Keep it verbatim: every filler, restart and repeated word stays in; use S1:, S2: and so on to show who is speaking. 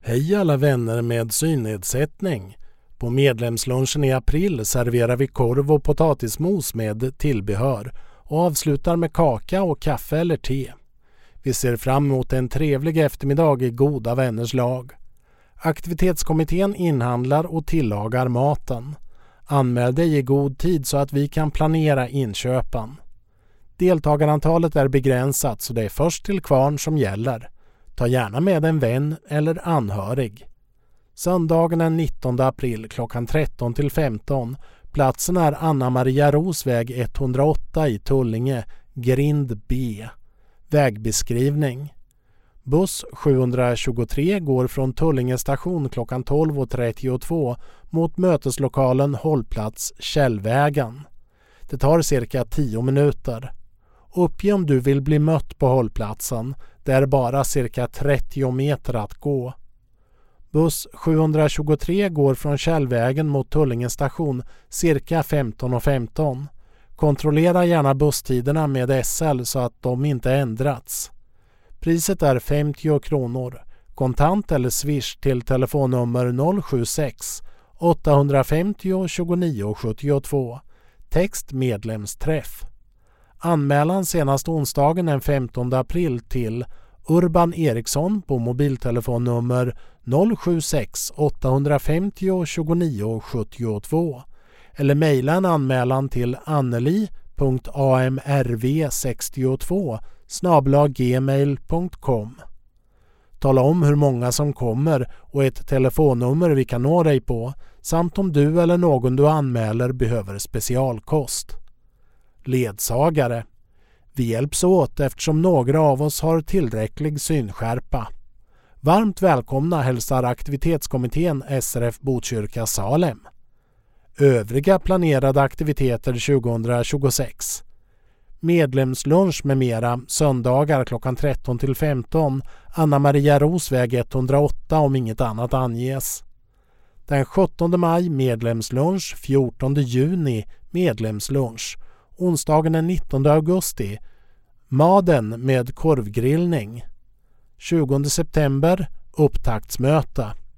S1: Hej alla vänner med synnedsättning. På medlemslunchen i april serverar vi korv och potatismos med tillbehör och avslutar med kaka och kaffe eller te. Vi ser fram emot en trevlig eftermiddag i goda vänners lag. Aktivitetskommittén inhandlar och tillagar maten. Anmäl dig i god tid så att vi kan planera inköpen. Deltagarantalet är begränsat så det är först till kvarn som gäller. Ta gärna med en vän eller anhörig. Söndagen den nittonde april klockan tretton till femton. Platsen är Anna Maria Rosväg etthundraåtta i Tullinge, grind B. Vägbeskrivning. Buss sjuhundratjugotre går från Tullinge station klockan tolv trettiotvå mot möteslokalen hållplats Källvägen. Det tar cirka tio minuter. Uppge om du vill bli mött på hållplatsen. Det är bara cirka trettio meter att gå. Buss sjuhundratjugotre går från Källvägen mot Tullinge station cirka femton femton. Kontrollera gärna busstiderna med S L så att de inte ändrats. Priset är femtio kronor. Kontant eller swish till telefonnummer noll sju sex åtta fem noll två nio sju två. Text medlemsträff. Anmälan senast onsdagen den femtonde april till Urban Eriksson på mobiltelefonnummer noll sju sex åtta fem noll två nio sju två eller mejla en anmälan till anneli punkt amrv sextiotvå snabel-a gmail punkt com. Tala om hur många som kommer och ett telefonnummer vi kan nå dig på samt om du eller någon du anmäler behöver specialkost. Ledsagare. Vi hjälps åt eftersom några av oss har tillräcklig synskärpa. Varmt välkomna hälsar aktivitetskommittén S R F Botkyrka Salem. Övriga planerade aktiviteter tjugohundratjugosex. Medlemslunch med mera söndagar klockan tretton till femton. Anna Maria Rosväg etthundraåtta om inget annat anges. Den sjuttonde maj medlemslunch, fjortonde juni medlemslunch. Onsdagen den nittonde augusti, Maden med korvgrillning. tjugonde september, upptaktsmöte.